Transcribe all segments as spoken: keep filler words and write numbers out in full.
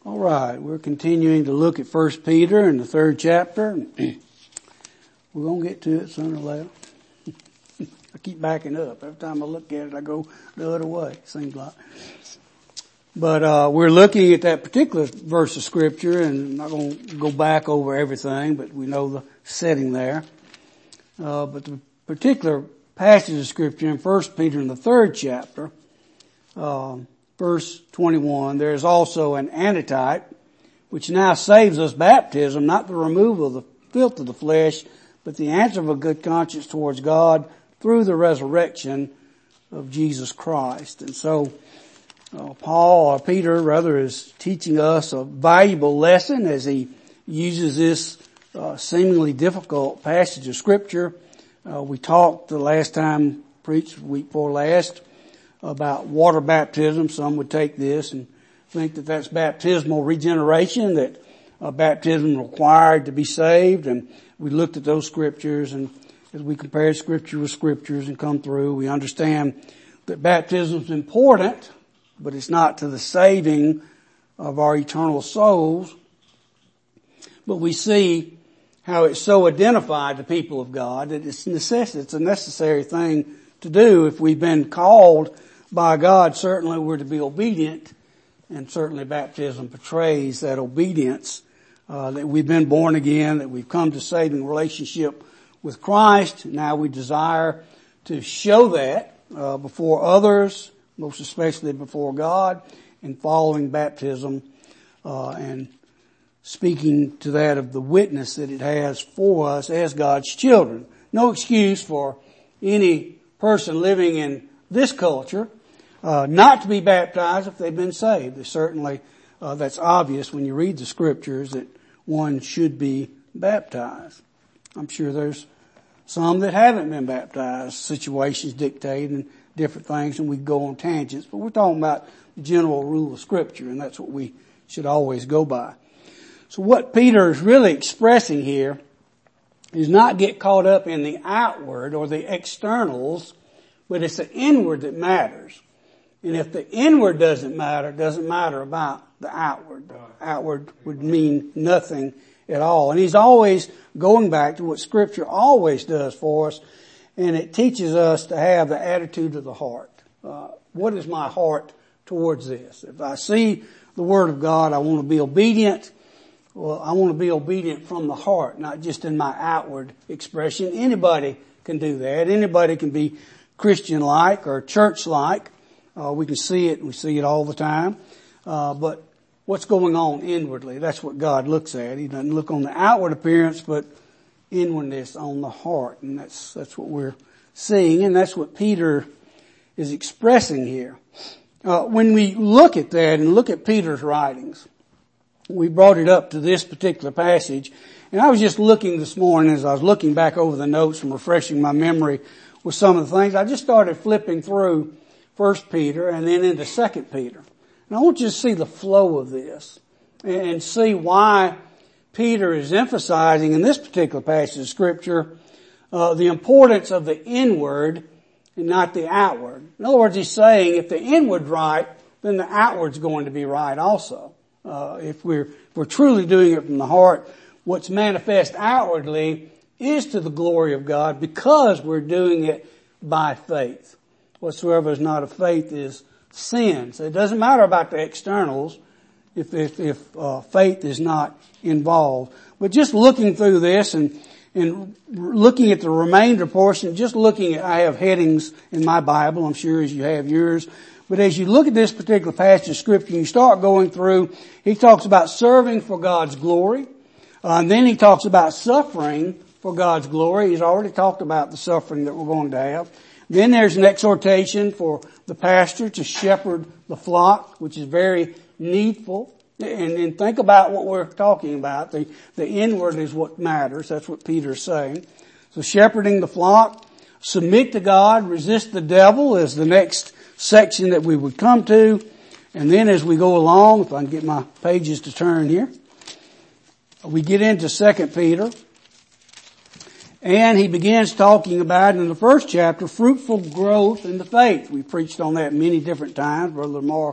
All right, we're continuing to look at First Peter in the third chapter. We're going to get to it sooner or later. I keep backing up. Every time I look at it, I go the other way, seems like. But uh we're looking at that particular verse of Scripture, and I'm not going to go back over everything, but we know the setting there. Uh But the particular passage of Scripture in First Peter in the third chapter, um, verse twenty-one, there is also an antitype, which now saves us baptism, not the removal of the filth of the flesh, but the answer of a good conscience towards God through the resurrection of Jesus Christ. And so, uh, Paul, or Peter rather, is teaching us a valuable lesson as he uses this uh, seemingly difficult passage of Scripture. Uh, we talked the last time, preached week before last, about water baptism. Some would take this and think that that's baptismal regeneration, that uh, baptism required to be saved. And we looked at those scriptures, and as we compared scripture with scriptures and come through, we understand that baptism is important, but it's not to the saving of our eternal souls. But we see how it's so identified the people of God that it's necess- it's a necessary thing to do. If we've been called by God, certainly we're to be obedient, and certainly baptism portrays that obedience, uh, that we've been born again, that we've come to saving relationship with Christ. Now we desire to show that uh, before others, most especially before God, in following baptism uh, and speaking to that of the witness that it has for us as God's children. No excuse for any person living in this culture uh, not to be baptized if they've been saved. There's certainly, uh, that's obvious when you read the scriptures that one should be baptized. I'm sure there's some that haven't been baptized. Situations dictate and different things, and we go on tangents. But we're talking about the general rule of Scripture, and that's what we should always go by. So what Peter is really expressing here is not get caught up in the outward or the externals, but it's the inward that matters. And if the inward doesn't matter, it doesn't matter about the outward. The outward would mean nothing at all. And he's always going back to what Scripture always does for us, and it teaches us to have the attitude of the heart. Uh, what is my heart towards this? If I see the Word of God, I want to be obedient. Well, I want to be obedient from the heart, not just in my outward expression. Anybody can do that. Anybody can be Christian-like or church-like. Uh, we can see it, and we see it all the time. Uh, but what's going on inwardly? That's what God looks at. He doesn't look on the outward appearance, but inwardness on the heart. And that's, that's what we're seeing, and that's what Peter is expressing here. Uh, when we look at that and look at Peter's writings, we brought it up to this particular passage, and I was just looking this morning as I was looking back over the notes and refreshing my memory with some of the things. I just started flipping through First Peter and then into Second Peter. And I want you to see the flow of this and see why Peter is emphasizing in this particular passage of Scripture uh, the importance of the inward and not the outward. In other words, he's saying if the inward's right, then the outward's going to be right also. Uh, if we're, if we're truly doing it from the heart, what's manifest outwardly is to the glory of God because we're doing it by faith. Whatsoever is not of faith is sin. So it doesn't matter about the externals if, if, if uh, faith is not involved. But just looking through this and, and looking at the remainder portion, just looking at, I have headings in my Bible, I'm sure as you have yours. But as you look at this particular passage of Scripture and you start going through, he talks about serving for God's glory. Uh, and then he talks about suffering for God's glory. He's already talked about the suffering that we're going to have. Then there's an exhortation for the pastor to shepherd the flock, which is very needful. And, and think about what we're talking about. The, the inward is what matters. That's what Peter's saying. So shepherding the flock, submit to God, resist the devil is the next section that we would come to. And then as we go along, if I can get my pages to turn here, we get into Second Peter. And he begins talking about, in the first chapter, fruitful growth in the faith. We preached on that many different times. Brother Lamar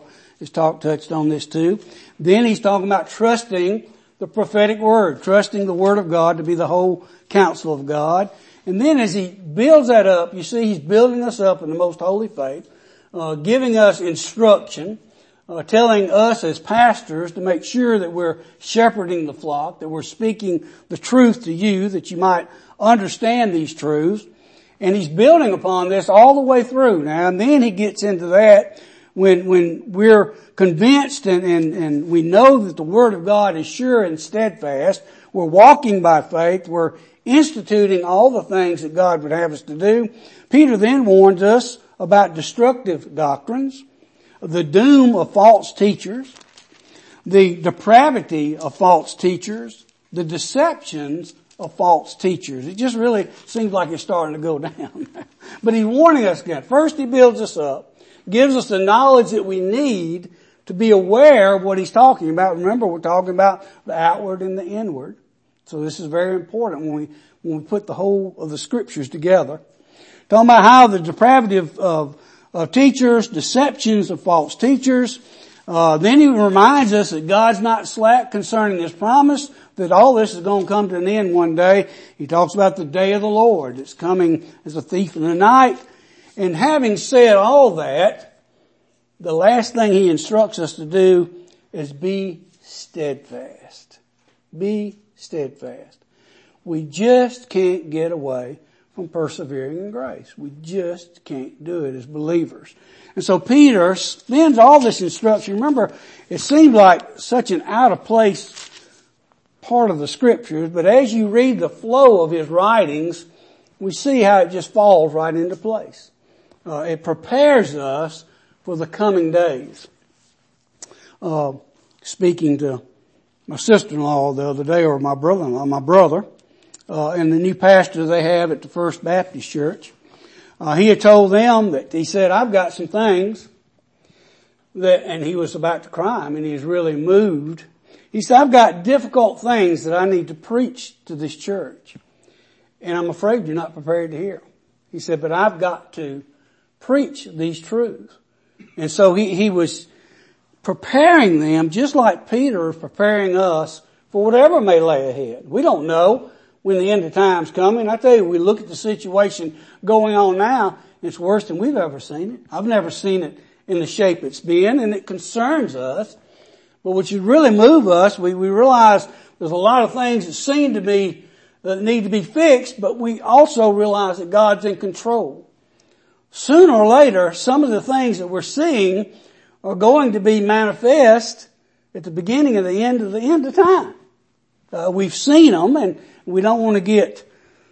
His talk touched on this too. Then he's talking about trusting the prophetic word, trusting the word of God to be the whole counsel of God. And then as he builds that up, you see he's building us up in the most holy faith, uh, giving us instruction, uh, telling us as pastors to make sure that we're shepherding the flock, that we're speaking the truth to you, that you might understand these truths. And he's building upon this all the way through now. And then he gets into that when, when we're convinced and, and, and we know that the word of God is sure and steadfast. We're walking by faith. We're instituting all the things that God would have us to do. Peter then warns us about destructive doctrines, the doom of false teachers, the depravity of false teachers, the deceptions of false teachers. It just really seems like it's starting to go down. But he's warning us again. First he builds us up, gives us the knowledge that we need to be aware of what he's talking about. Remember, we're talking about the outward and the inward. So this is very important when we, when we put the whole of the scriptures together. Talking about how the depravity of, of, of teachers, deceptions of false teachers. Uh, then he reminds us that God's not slack concerning his promise, that all this is going to come to an end one day. He talks about the day of the Lord. It's coming as a thief in the night. And having said all that, the last thing he instructs us to do is be steadfast. Be steadfast. We just can't get away from persevering in grace. We just can't do it as believers. And so Peter spends all this instruction. Remember, it seemed like such an out of place part of the scriptures, but as you read the flow of his writings, we see how it just falls right into place. Uh, it prepares us for the coming days. Uh, speaking to my sister-in-law the other day, or my brother-in-law, my brother, uh, and the new pastor they have at the First Baptist Church, uh, he had told them that, he said, I've got some things that, and he was about to cry. I mean, he was really moved. He said, I've got difficult things that I need to preach to this church, and I'm afraid you're not prepared to hear. He said, but I've got to preach these truths. And so he, he was preparing them just like Peter is preparing us for whatever may lay ahead. We don't know when the end of time's coming. I tell you, we look at the situation going on now, it's worse than we've ever seen it. I've never seen it in the shape it's been, and it concerns us. But what should really move us, we, we realize there's a lot of things that seem to be, that need to be fixed, but we also realize that God's in control. Sooner or later, some of the things that we're seeing are going to be manifest at the beginning of the end of the end of time. Uh, we've seen them, and we don't want to get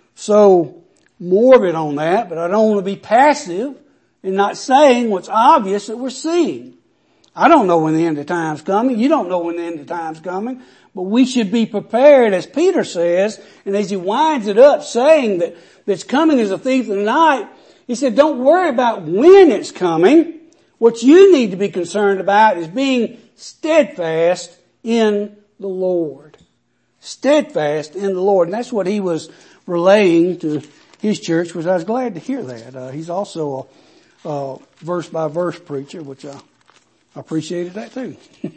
so morbid on that, but I don't want to be passive in not saying what's obvious that we're seeing. I don't know when the end of time's coming. You don't know when the end of time's coming. But we should be prepared, as Peter says, and as he winds it up saying that that's coming as a thief in the night, he said, don't worry about when it's coming. What you need to be concerned about is being steadfast in the Lord. Steadfast in the Lord. And that's what he was relaying to his church, which I was glad to hear that. Uh, he's also a, a verse-by-verse preacher, which I I appreciated that too.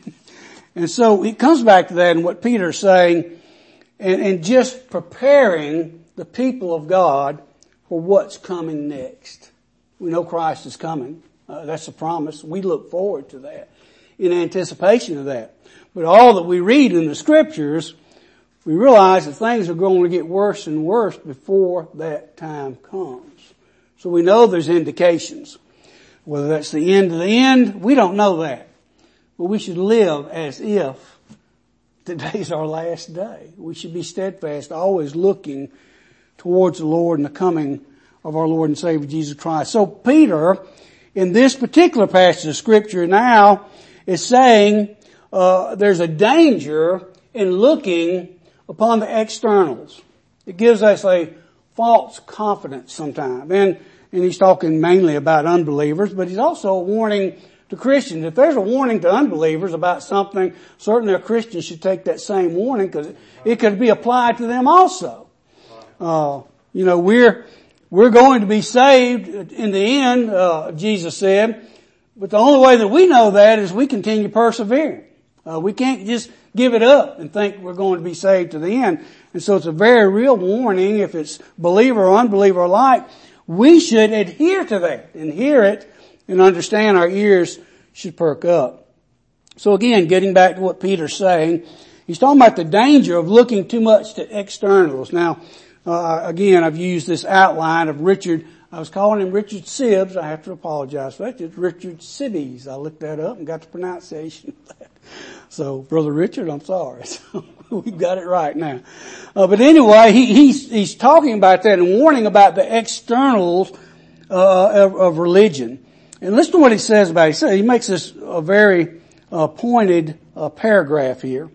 And so it comes back to that and what Peter's saying, and, and just preparing the people of God for what's coming next. We know Christ is coming. Uh, that's a promise. We look forward to that in anticipation of that. But all that we read in the scriptures, we realize that things are going to get worse and worse before that time comes. So we know there's indications. Whether that's the end of the end, we don't know that. But we should live as if today's our last day. We should be steadfast, always looking towards the Lord and the coming of our Lord and Savior Jesus Christ. So Peter, in this particular passage of Scripture now, is saying uh, there's a danger in looking upon the externals. It gives us a false confidence sometimes. And And he's talking mainly about unbelievers, but he's also a warning to Christians. If there's a warning to unbelievers about something, certainly a Christian should take that same warning because it could be applied to them also. Uh, you know, we're, we're going to be saved in the end, uh, Jesus said, But the only way that we know that is we continue persevering. Uh, we can't just give it up and think we're going to be saved to the end. And so it's a very real warning, if it's believer or unbeliever alike, we should adhere to that and hear it and understand our ears should perk up. So again, getting back to what Peter's saying, he's talking about the danger of looking too much to externals. Now, uh, again, I've used this outline of Richard. I was calling him Richard Sibbs. I have to apologize for that. It's Richard Sibbies. I looked that up and got the pronunciation of that. So, Brother Richard, I'm sorry. So, we've got it right now. Uh, but anyway, he, he's, he's talking about that and warning about the externals uh, of, of religion. And listen to what he says about it. He says, he makes this a very uh, pointed uh, paragraph here.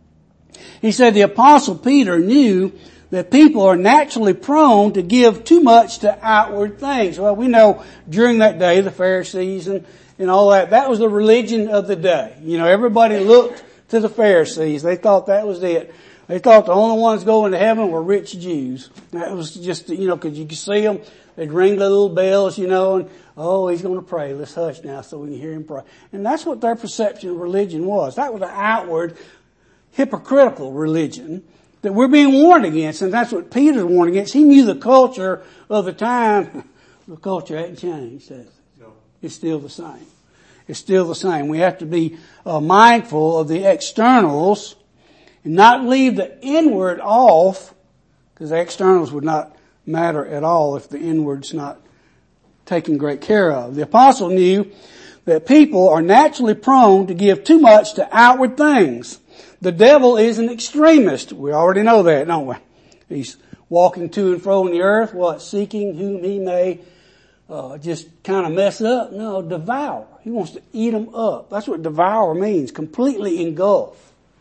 He said the Apostle Peter knew that people are naturally prone to give too much to outward things. Well, we know during that day, the Pharisees and, and all that, that was the religion of the day. You know, everybody looked to the Pharisees. They thought that was it. They thought the only ones going to heaven were rich Jews. That was just, you know, cause you could see them. They'd ring the little bells, you know, and, oh, he's going to pray. Let's hush now so we can hear him pray. And that's what their perception of religion was. That was an outward, hypocritical religion that we're being warned against, and that's what Peter's warned against. He knew the culture of the time. The culture hadn't changed, has it? No. It's still the same. It's still the same. We have to be uh, mindful of the externals and not leave the inward off, because the externals would not matter at all if the inward's not taken great care of. The apostle knew that people are naturally prone to give too much to outward things. The devil is an extremist. We already know that, don't we? He's walking to and fro in the earth, what, seeking whom he may uh, just kind of mess up. No, devour. He wants to eat them up. That's what devour means, completely engulf.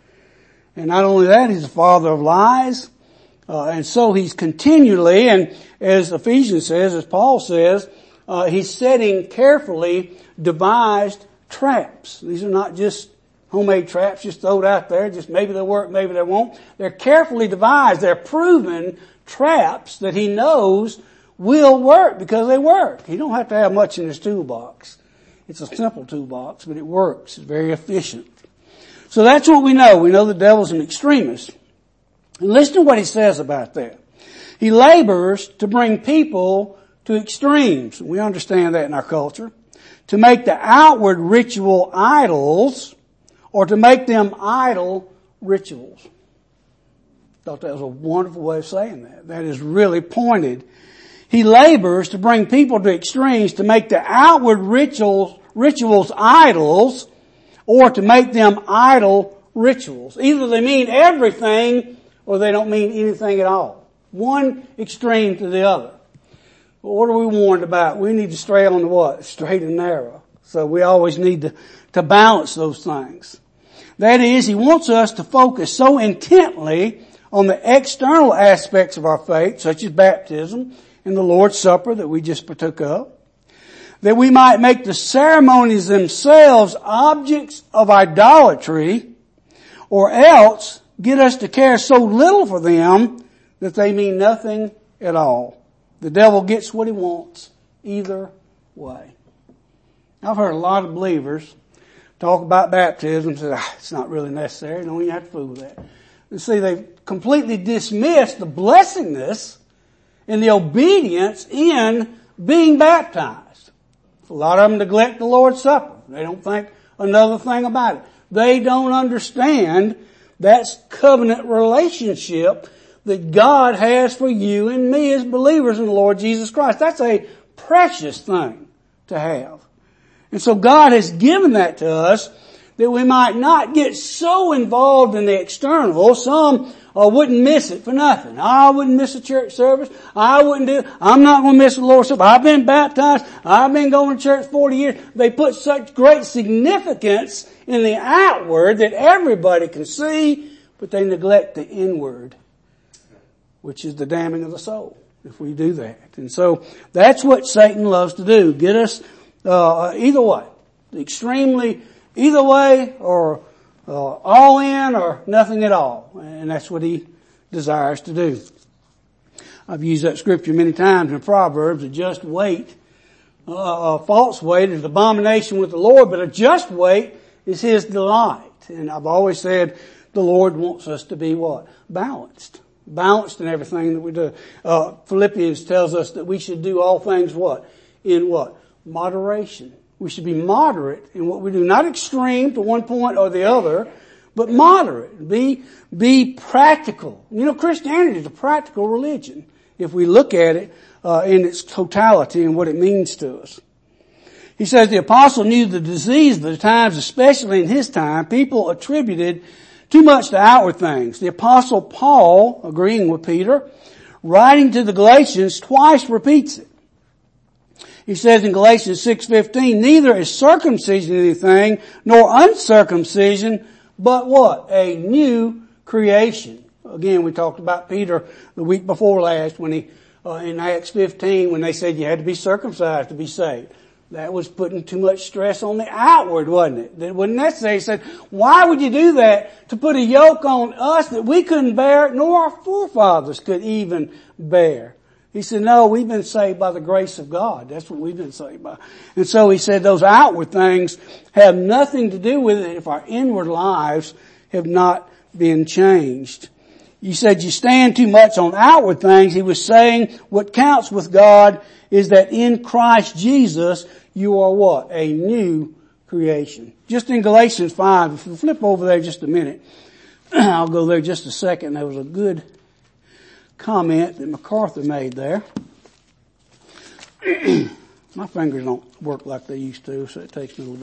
And not only that, he's the father of lies. Uh, and so he's continually, and as Ephesians says, as Paul says, uh, he's setting carefully devised traps. These are not just homemade traps just thrown out there, just maybe they'll work, maybe they won't. They're carefully devised. They're proven traps that he knows will work because they work. He don't have to have much in his toolbox. It's a simple toolbox, but it works. It's very efficient. So that's what we know. We know the devil's an extremist. And listen to what he says about that. He labors to bring people to extremes. We understand that in our culture. To make the outward ritual idols, or to make them idol rituals. Thought that was a wonderful way of saying that. That is really pointed. He labors to bring people to extremes to make the outward rituals, rituals idols, or to make them idol rituals. Either they mean everything or they don't mean anything at all. One extreme to the other. But what are we warned about? We need to stray on the what? Straight and narrow. So we always need to, to balance those things. That is, he wants us to focus so intently on the external aspects of our faith, such as baptism and the Lord's Supper that we just partook of, that we might make the ceremonies themselves objects of idolatry, or else get us to care so little for them that they mean nothing at all. The devil gets what he wants either way. I've heard a lot of believers talk about baptism and say, ah, it's not really necessary. Don't even have to fool with that. And see, they've completely dismissed the blessingness and the obedience in being baptized. A lot of them neglect the Lord's Supper. They don't think another thing about it. They don't understand that's covenant relationship that God has for you and me as believers in the Lord Jesus Christ. That's a precious thing to have. And so God has given that to us that we might not get so involved in the external. Some uh, wouldn't miss it for nothing. I wouldn't miss a church service. I wouldn't do, I'm not going to miss the Lord's Supper. I've been baptized. I've been going to church forty years. They put such great significance in the outward that everybody can see, but they neglect the inward, which is the damning of the soul, if we do that. And so that's what Satan loves to do. Get us uh either way. Extremely either way, or uh, all in or nothing at all. And that's what he desires to do. I've used that scripture many times in Proverbs, a just weight Uh, a false weight is abomination with the Lord, but a just weight is His delight. And I've always said the Lord wants us to be what? Balanced. Balanced in everything that we do. Uh, Philippians tells us that we should do all things what? In what? Moderation. We should be moderate in what we do. Not extreme to one point or the other, but moderate. Be, be practical. You know, Christianity is a practical religion if we look at it uh, in its totality and what it means to us. He says the apostle knew the disease of the times, especially in his time. People attributed too much to outward things. The apostle Paul, agreeing with Peter, writing to the Galatians, twice repeats it. He says in Galatians six fifteen, neither is circumcision anything, nor uncircumcision, but what? A new creation. Again, we talked about Peter the week before last when he, uh, in Acts fifteen, when they said you had to be circumcised to be saved. That was putting too much stress on the outward, wasn't it? That wasn't necessary. He said, why would you do that? To put a yoke on us that we couldn't bear, nor our forefathers could even bear. He said, no, we've been saved by the grace of God. That's what we've been saved by. And so he said those outward things have nothing to do with it if our inward lives have not been changed. You said you stand too much on outward things. He was saying what counts with God is that in Christ Jesus you are what? A new creation. Just in Galatians five, if you flip over there just a minute, I'll go there just a second. There was a good comment that MacArthur made there. My fingers don't work like they used to, so it takes me a little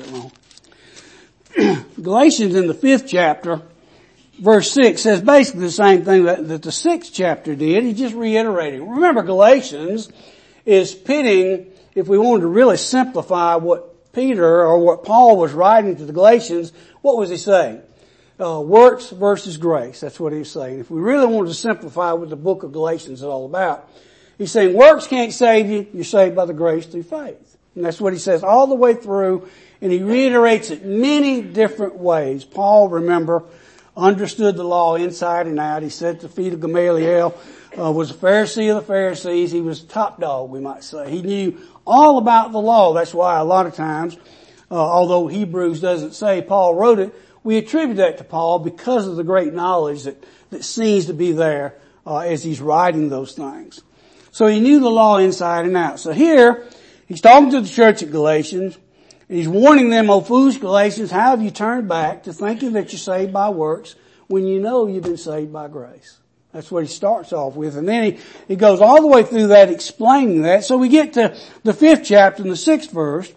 bit long. Galatians in the fifth chapter, verse six says basically the same thing that, that the sixth chapter did. He's just reiterating. Remember, Galatians is pitting, if we wanted to really simplify what Peter or what Paul was writing to the Galatians, what was he saying? Uh, works versus grace. That's what he's saying. If we really wanted to simplify what the book of Galatians is all about, he's saying works can't save you. You're saved by the grace through faith. And that's what he says all the way through, and he reiterates it many different ways. Paul, remember, understood the law inside and out. He sat at the feet of Gamaliel, uh, was a Pharisee of the Pharisees. He was top dog, we might say. He knew all about the law. That's why a lot of times, uh, although Hebrews doesn't say Paul wrote it, we attribute that to Paul because of the great knowledge that, that seems to be there uh, as he's writing those things. So he knew the law inside and out. So here, he's talking to the church at Galatians, and he's warning them, "O foolish Galatians, how have you turned back to thinking that you're saved by works when you know you've been saved by grace?" That's what he starts off with. And then he, he goes all the way through that explaining that. So we get to the fifth chapter in the sixth verse.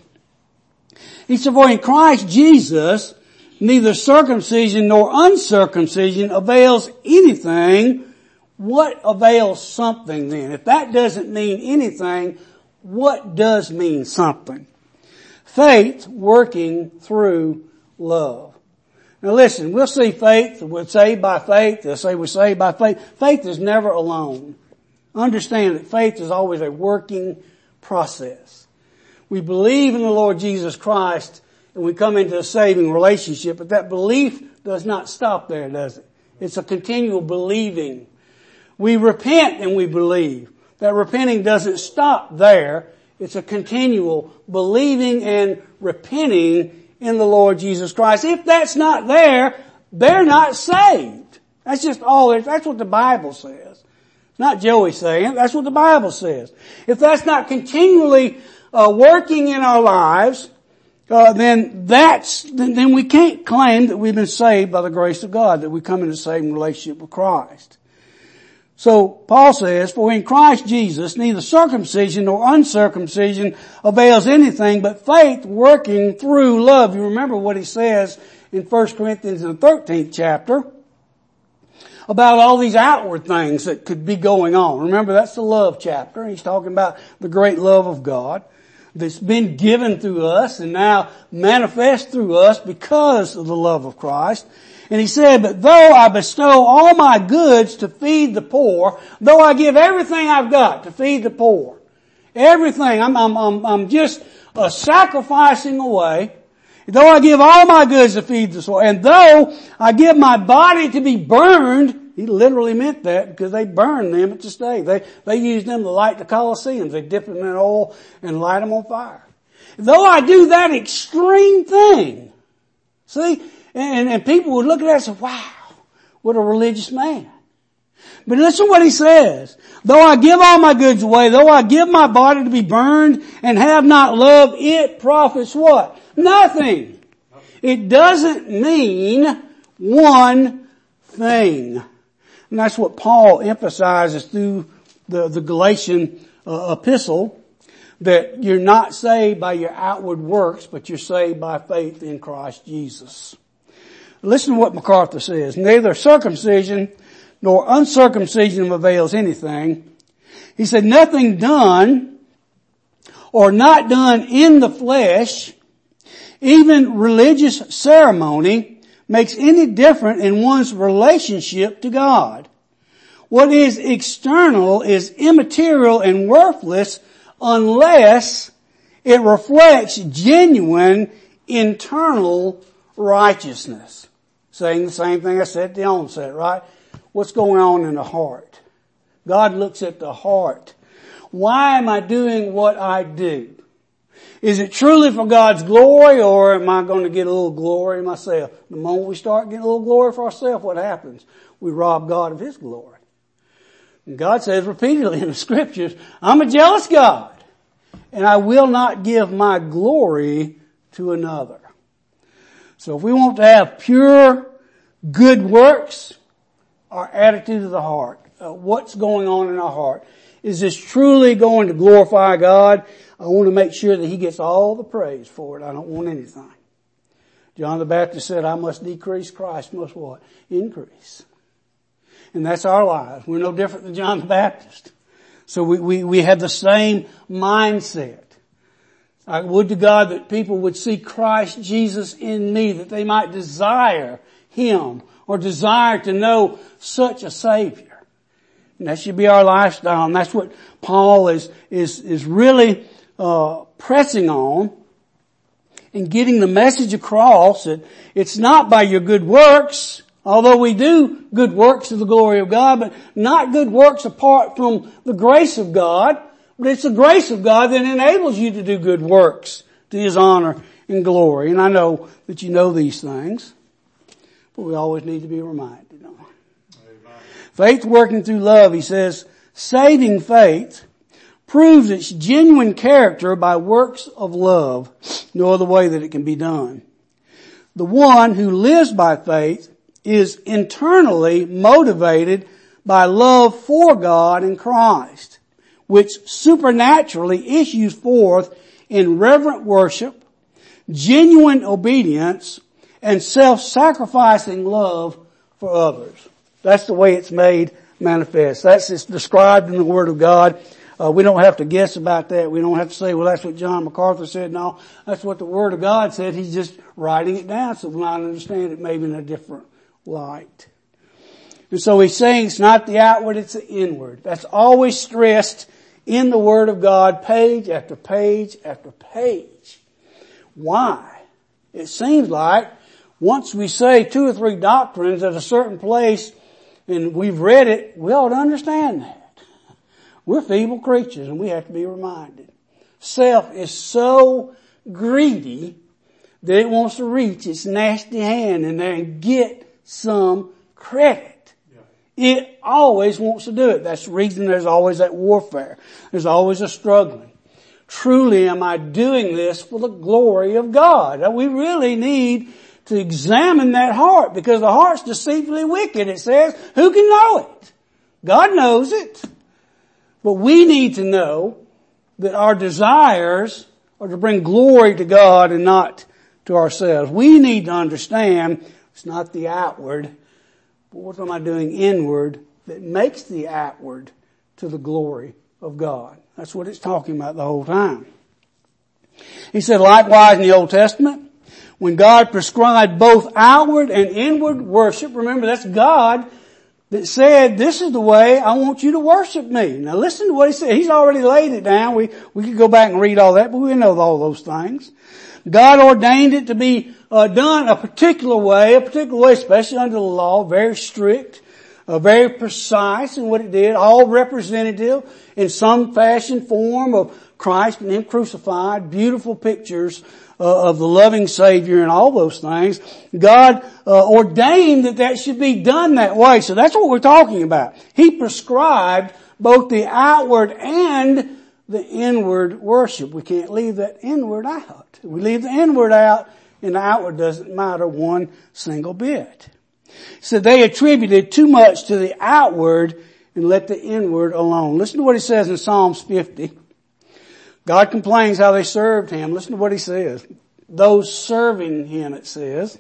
He said, "For in Christ Jesus, neither circumcision nor uncircumcision avails anything." What avails something then? If that doesn't mean anything, what does mean something? Faith working through love. Now listen, we'll see faith, we're saved by faith, they'll say we're saved by faith. Faith is never alone. Understand that faith is always a working process. We believe in the Lord Jesus Christ and we come into a saving relationship, but that belief does not stop there, does it? It's a continual believing. We repent and we believe. That repenting doesn't stop there. It's a continual believing and repenting in the Lord Jesus Christ. If that's not there, they're not saved. That's just all it is. That's what the Bible says. It's not Joey saying it. That's what the Bible says. If that's not continually uh, working in our lives, Uh, then that's, then, then we can't claim that we've been saved by the grace of God, that we come into a saving relationship with Christ. So Paul says, "For in Christ Jesus neither circumcision nor uncircumcision avails anything, but faith working through love." You remember what he says in First Corinthians in the thirteenth chapter about all these outward things that could be going on. Remember, that's the love chapter. He's talking about the great love of God that's been given through us and now manifest through us because of the love of Christ. And he said, "But though I bestow all my goods to feed the poor, though I give everything I've got to feed the poor, everything, I'm, I'm, I'm, I'm just uh, sacrificing away, though I give all my goods to feed the poor, and though I give my body to be burned," He literally meant that because they burned them at the stake. They, they used them to light the Colosseums. They dipped them in oil and light them on fire. Though I do that extreme thing, see, and, and people would look at that and say, wow, what a religious man. But listen to what he says. Though I give all my goods away, though I give my body to be burned and have not love, it profits what? Nothing. It doesn't mean one thing. And that's what Paul emphasizes through the, the Galatian uh, epistle, that you're not saved by your outward works, but you're saved by faith in Christ Jesus. Listen to what MacArthur says. Neither circumcision nor uncircumcision avails anything. He said, nothing done or not done in the flesh, even religious ceremony, makes any difference in one's relationship to God. What is external is immaterial and worthless unless it reflects genuine internal righteousness. Saying the same thing I said at the onset, right? What's going on in the heart? God looks at the heart. Why am I doing what I do? Is it truly for God's glory, or am I going to get a little glory myself? The moment we start getting a little glory for ourselves, what happens? We rob God of His glory. And God says repeatedly in the Scriptures, I'm a jealous God, and I will not give my glory to another. So if we want to have pure, good works, our attitude of the heart, uh, what's going on in our heart, is this truly going to glorify God? I want to make sure that He gets all the praise for it. I don't want anything. John the Baptist said, I must decrease, Christ must what? Increase. And that's our lives. We're no different than John the Baptist. So we, we, we have the same mindset. I would to God that people would see Christ Jesus in me, that they might desire Him or desire to know such a Savior. And that should be our lifestyle. And that's what Paul is, is, is really, uh, pressing on and getting the message across that it's not by your good works, although we do good works to the glory of God, but not good works apart from the grace of God. But it's the grace of God that enables you to do good works to His honor and glory. And I know that you know these things, but we always need to be reminded, don't we? Faith working through love, he says, saving faith proves its genuine character by works of love. No other way that it can be done. The one who lives by faith is internally motivated by love for God and Christ, which supernaturally issues forth in reverent worship, genuine obedience, and self-sacrificing love for others. That's the way it's made manifest. That's it's described in the Word of God. Uh, we don't have to guess about that. We don't have to say, well, that's what John MacArthur said. No, that's what the Word of God said. He's just writing it down so we might understand it maybe in a different light. And so he's saying it's not the outward, it's the inward. That's always stressed in the Word of God, page after page after page. Why? It seems like once we say two or three doctrines at a certain place and we've read it, we ought to understand that. We're feeble creatures and we have to be reminded. Self is so greedy that it wants to reach its nasty hand in there and get some credit. Yeah. It always wants to do it. That's the reason there's always that warfare. There's always a struggling. Truly, am I doing this for the glory of God? We really need to examine that heart, because the heart's deceitfully wicked, it says. Who can know it? God knows it. But we need to know that our desires are to bring glory to God and not to ourselves. We need to understand it's not the outward, but what am I doing inward that makes the outward to the glory of God. That's what it's talking about the whole time. He said likewise in the Old Testament, when God prescribed both outward and inward worship, remember that's God that said, this is the way I want you to worship me. Now listen to what he said. He's already laid it down. We, we could go back and read all that, but we know all those things. God ordained it to be uh, done a particular way, a particular way, especially under the law, very strict. uh, very precise in what it did, all representative in some fashion, form of Christ and Him crucified, beautiful pictures uh, of the loving Savior and all those things. God uh, ordained that that should be done that way. So that's what we're talking about. He prescribed both the outward and the inward worship. We can't leave that inward out. We leave the inward out and the outward doesn't matter one single bit. So they attributed too much to the outward and let the inward alone. Listen to what He says in Psalms fifty. God complains how they served Him. Listen to what He says. Those serving Him, it says.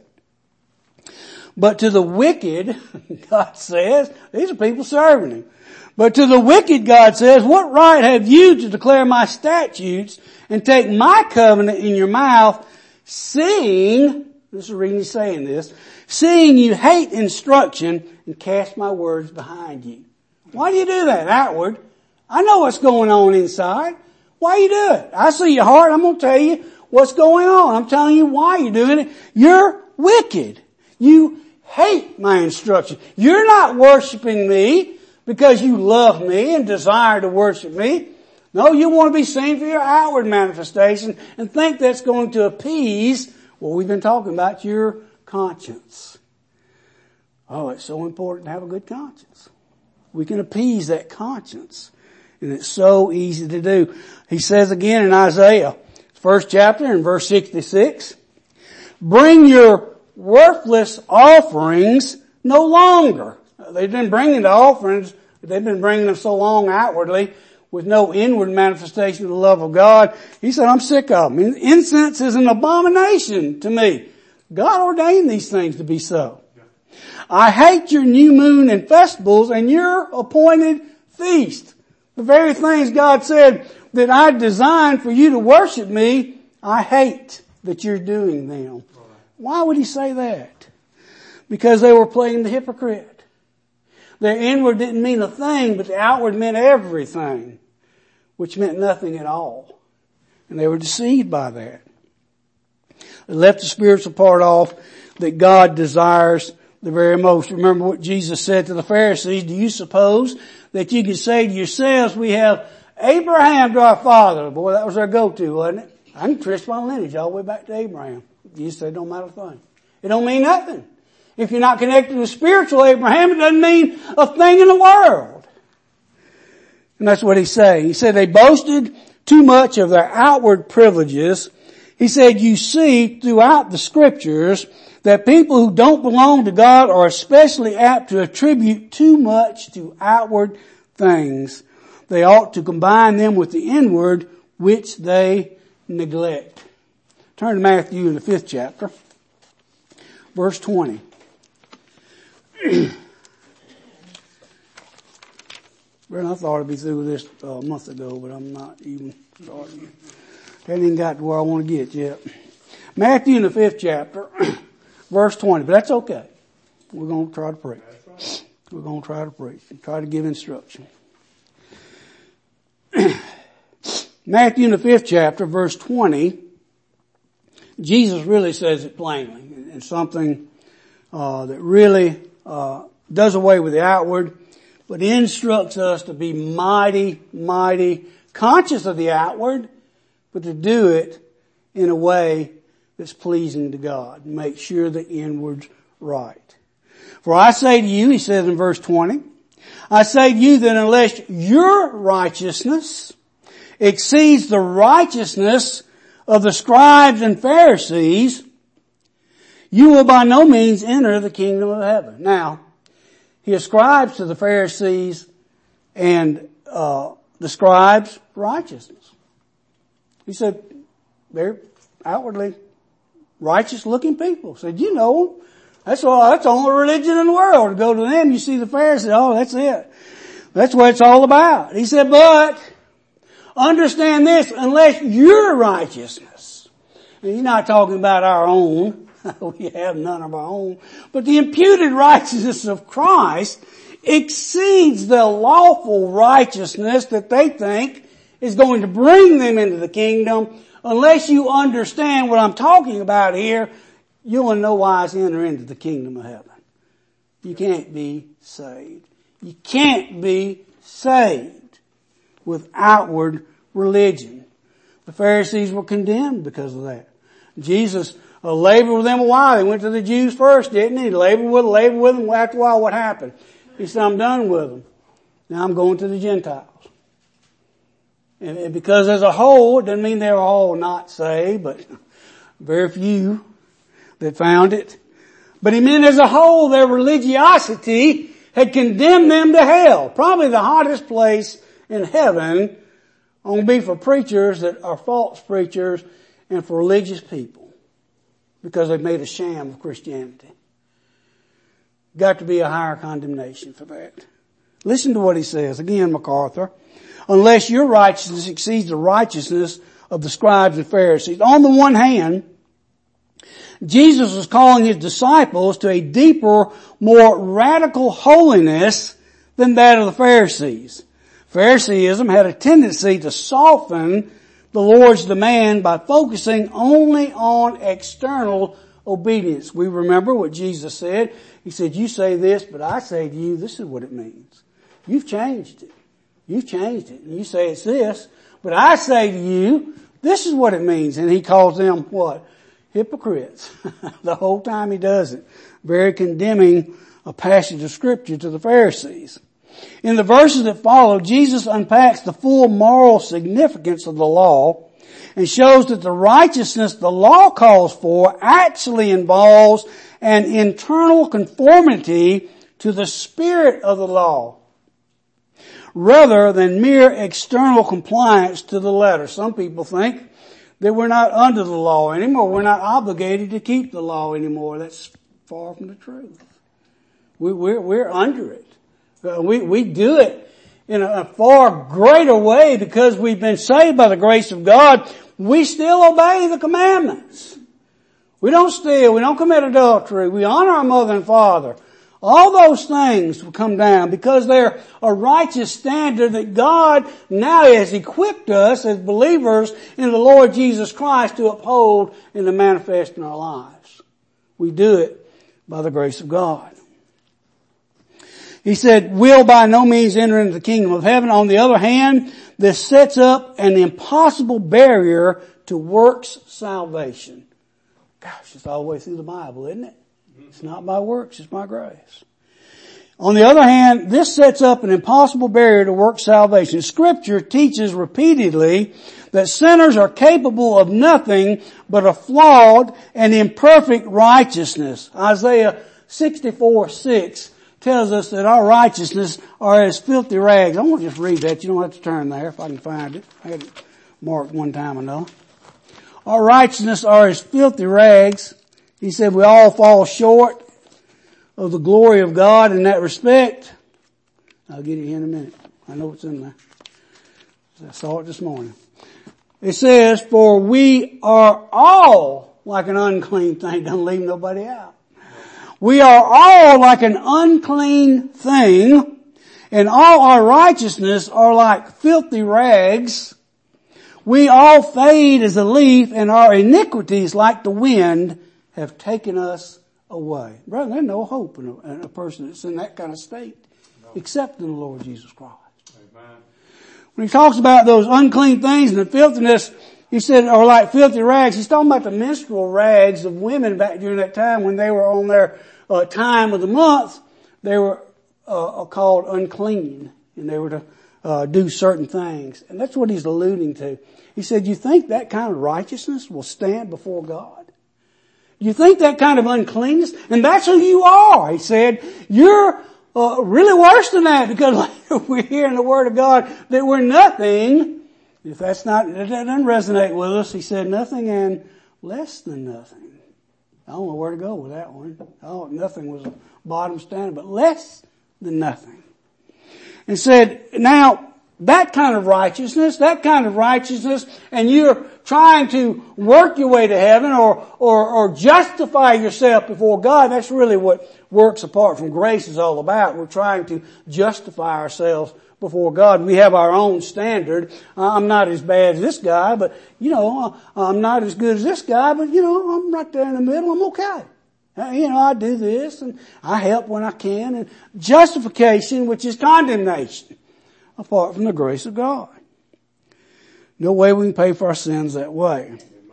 But to the wicked, God says, these are people serving Him. But to the wicked, God says, what right have you to declare my statutes and take my covenant in your mouth, seeing, this is the reason He's saying this, seeing you hate instruction and cast my words behind you. Why do you do that? Outward. I know what's going on inside. Why you do it? I see your heart. I'm going to tell you what's going on. I'm telling you why you're doing it. You're wicked. You hate my instruction. You're not worshiping me because you love me and desire to worship me. No, you want to be seen for your outward manifestation and think that's going to appease what we've been talking about, your conscience. Oh, it's so important to have a good conscience. We can appease that conscience. And it's so easy to do. He says again in Isaiah, first chapter in verse sixty-six, bring your worthless offerings no longer. They've been bringing the offerings, they've been bringing them so long outwardly with no inward manifestation of the love of God. He said, I'm sick of them. Incense is an abomination to me. God ordained these things to be so. I hate your new moon and festivals and your appointed feast. The very things God said that I designed for you to worship me, I hate that you're doing them. Why would He say that? Because they were playing the hypocrite. Their inward didn't mean a thing, but the outward meant everything, which meant nothing at all. And they were deceived by that. They left the spiritual part off that God desires the very most. Remember what Jesus said to the Pharisees, do you suppose that you could say to yourselves, we have Abraham to our father? Boy, that was our go-to, wasn't it? I can trace my lineage all the way back to Abraham. Jesus said it don't matter a thing. It don't mean nothing. If you're not connected to spiritual Abraham, it doesn't mean a thing in the world. And that's what He's saying. He said they boasted too much of their outward privileges. He said you see throughout the scriptures that people who don't belong to God are especially apt to attribute too much to outward things. They ought to combine them with the inward, which they neglect. Turn to Matthew in the fifth chapter, verse twenty. Brother, I thought I'd be through with this uh, a month ago, but I'm not even starting. Haven't even got to where I want to get yet. Matthew in the fifth chapter, verse twenty. But that's okay. We're going to try to preach. We're going to try to preach and try to give instruction. Matthew in the fifth chapter, verse twenty. Jesus really says it plainly. And something uh, that really uh, does away with the outward, but instructs us to be mighty, mighty conscious of the outward, but to do it in a way that's pleasing to God. Make sure the inward's right. For I say to you, he says in verse twenty, I say to you that unless your righteousness exceeds the righteousness of the scribes and Pharisees, you will by no means enter the kingdom of heaven. Now, he ascribes to the Pharisees and uh the scribes righteousness. He said, they're outwardly righteous looking people. He said, you know them. That's all, that's the only religion in the world. To go to them, you see the Pharisees, oh, that's it. That's what it's all about. He said, but understand this, unless your righteousness, and he's not talking about our own, we have none of our own, but the imputed righteousness of Christ exceeds the lawful righteousness that they think is going to bring them into the kingdom. Unless you understand what I'm talking about here, you'll in no wise enter into the kingdom of heaven. You can't be saved. You can't be saved with outward religion. The Pharisees were condemned because of that. Jesus uh, labored with them a while. He went to the Jews first, didn't he? He labored with them, labored with them. After a while, what happened? He said, I'm done with them. Now I'm going to the Gentiles. And because as a whole, it doesn't mean they're all not saved, but very few that found it. But he meant as a whole, their religiosity had condemned them to hell. Probably the hottest place in heaven on be for preachers that are false preachers and for religious people, because they've made a sham of Christianity. Got to be a higher condemnation for that. Listen to what he says. Again, MacArthur. Unless your righteousness exceeds the righteousness of the scribes and Pharisees. On the one hand, Jesus was calling his disciples to a deeper, more radical holiness than that of the Pharisees. Phariseeism had a tendency to soften the Lord's demand by focusing only on external obedience. We remember what Jesus said. He said, you say this, but I say to you, this is what it means. You've changed it. You've changed it. And you say it's this, but I say to you, this is what it means. And he calls them what? Hypocrites. The whole time he does it. Very condemning a passage of scripture to the Pharisees. In the verses that follow, Jesus unpacks the full moral significance of the law and shows that the righteousness the law calls for actually involves an internal conformity to the spirit of the law, rather than mere external compliance to the letter. Some people think that we're not under the law anymore. We're not obligated to keep the law anymore. That's far from the truth. We, we're, we're under it. Uh, we, we do it in a, a far greater way because we've been saved by the grace of God. We still obey the commandments. We don't steal. We don't commit adultery. We honor our mother and father. All those things will come down because they're a righteous standard that God now has equipped us as believers in the Lord Jesus Christ to uphold and to manifest in our lives. We do it by the grace of God. He said, will by no means enter into the kingdom of heaven. On the other hand, this sets up an impossible barrier to works salvation. Gosh, it's all the way through the Bible, isn't it? It's not by works, it's by grace. On the other hand, this sets up an impossible barrier to work salvation. Scripture teaches repeatedly that sinners are capable of nothing but a flawed and imperfect righteousness. Isaiah sixty-four six tells us that our righteousness are as filthy rags. I want to just read that. You don't have to turn there if I can find it. I had it marked one time or another. Our righteousness are as filthy rags. He said we all fall short of the glory of God in that respect. I'll get it here in a minute. I know it's in there. I saw it this morning. It says, for we are all like an unclean thing. Don't leave nobody out. We are all like an unclean thing, and all our righteousness are like filthy rags. We all fade as a leaf, and our iniquities, like the wind, have taken us away. Brother, there's no hope in a, in a person that's in that kind of state, no, except in the Lord Jesus Christ. Amen. When he talks about those unclean things and the filthiness, he said, are like filthy rags. He's talking about the menstrual rags of women back during that time when they were on their uh, time of the month. They were uh, called unclean, and they were to uh, do certain things. And that's what he's alluding to. He said, you think that kind of righteousness will stand before God? You think that kind of uncleanness? And that's who you are. He said, you're uh, really worse than that, because later we hear in the Word of God that we're nothing. If that's not, that doesn't resonate with us, he said nothing and less than nothing. I don't know where to go with that one. Oh, nothing was a bottom standard, but less than nothing. And said, now, that kind of righteousness, that kind of righteousness, and you're trying to work your way to heaven or, or, or justify yourself before God, that's really what works apart from grace is all about. We're trying to justify ourselves before God. We have our own standard. I'm not as bad as this guy, but, you know, I'm not as good as this guy, but, you know, I'm right there in the middle. I'm okay. You know, I do this and I help when I can. And justification, which is condemnation, apart from the grace of God. No way we can pay for our sins that way.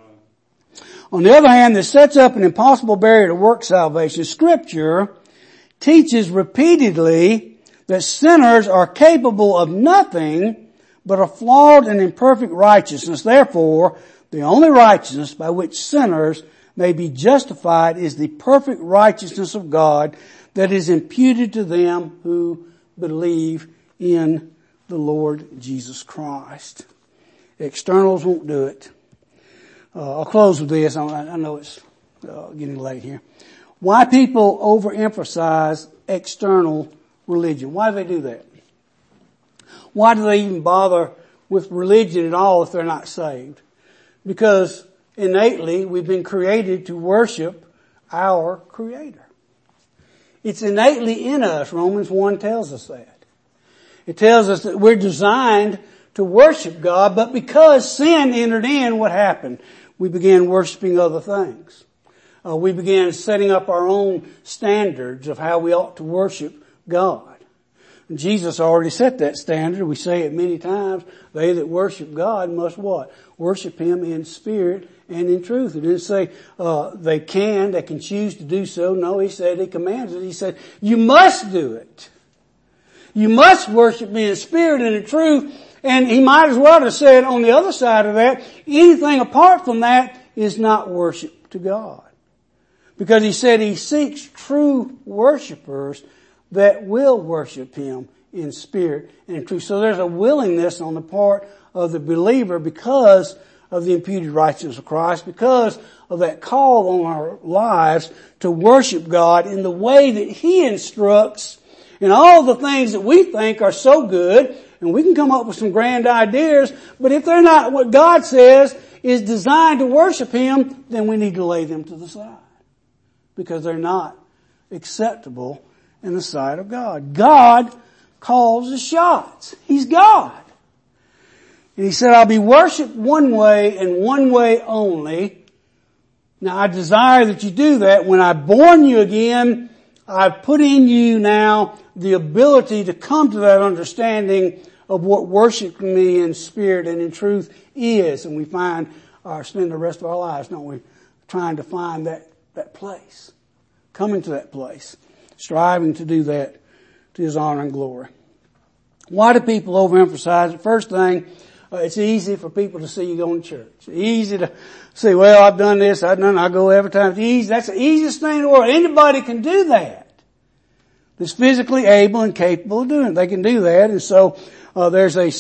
On the other hand, this sets up an impossible barrier to work salvation. Scripture teaches repeatedly that sinners are capable of nothing but a flawed and imperfect righteousness. Therefore, the only righteousness by which sinners may be justified is the perfect righteousness of God that is imputed to them who believe in the Lord Jesus Christ. Externals won't do it. Uh, I'll close with this. I, I know it's uh, getting late here. Why people overemphasize external religion? Why do they do that? Why do they even bother with religion at all if they're not saved? Because innately we've been created to worship our Creator. It's innately in us. Romans one tells us that. It tells us that we're designed to worship God, but because sin entered in, what happened? We began worshiping other things. Uh, we began setting up our own standards of how we ought to worship God. And Jesus already set that standard. We say it many times. They that worship God must what? Worship Him in spirit and in truth. It didn't say uh, they can, they can choose to do so. No, He said He commands it. He said, you must do it. You must worship Me in spirit and in truth. And He might as well have said on the other side of that, anything apart from that is not worship to God. Because He said He seeks true worshipers that will worship Him in spirit and in truth. So there's a willingness on the part of the believer because of the imputed righteousness of Christ, because of that call on our lives to worship God in the way that He instructs, and all the things that we think are so good, and we can come up with some grand ideas, but if they're not what God says is designed to worship Him, then we need to lay them to the side. Because they're not acceptable in the sight of God. God calls the shots. He's God. And He said, I'll be worshipped one way and one way only. Now I desire that you do that. When I born you again, I've put in you now the ability to come to that understanding of what worshiping Me in spirit and in truth is. And we find, or spend the rest of our lives, don't we, trying to find that, that place. Coming to that place. Striving to do that to His honor and glory. Why do people overemphasize it? First thing, uh, it's easy for people to see you going to church. It's easy to say, well, I've done this, I've done, I go every time. It's easy. That's the easiest thing in the world. Anybody can do that. That's physically able and capable of doing it. They can do that. And so, uh, there's a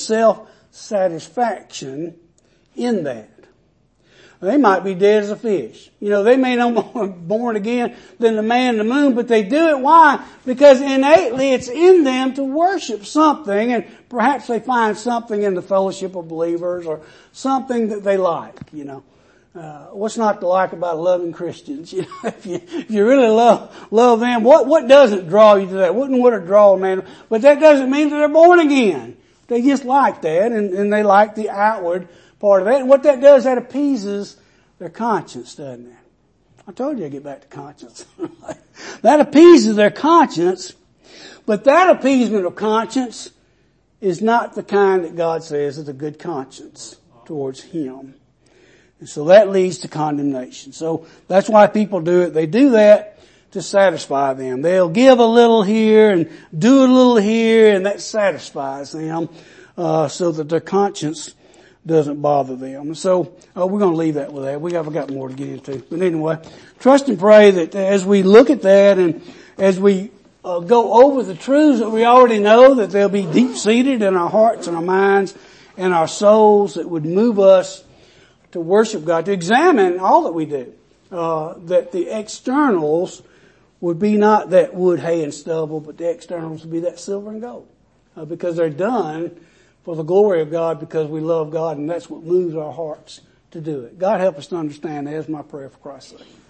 self-satisfaction in that. They might be dead as a fish. You know, they may no more born again than the man in the moon, but they do it. Why? Because innately it's in them to worship something, and perhaps they find something in the fellowship of believers or something that they like, you know. Uh, what's not to like about loving Christians? You know, if you, if you really love, love them, what, what doesn't draw you to that? Wouldn't what draw a man? But that doesn't mean that they're born again. They just like that, and, and they like the outward part of that. And what that does, that appeases their conscience, doesn't it? I told you I'd get back to conscience. That appeases their conscience, but that appeasement of conscience is not the kind that God says is a good conscience towards Him. And so that leads to condemnation. So that's why people do it. They do that to satisfy them. They'll give a little here and do a little here, and that satisfies them, uh, so that their conscience doesn't bother them. So uh, we're going to leave that with that. We have got more to get into. But anyway, trust and pray that as we look at that and as we uh, go over the truths that we already know, that they'll be deep-seated in our hearts and our minds and our souls, that would move us to worship God, to examine all that we do. Uh, that the externals would be not that wood, hay, and stubble, but the externals would be that silver and gold. Uh, because they're done for the glory of God, because we love God, and that's what moves our hearts to do it. God help us to understand that. That's my prayer for Christ's sake.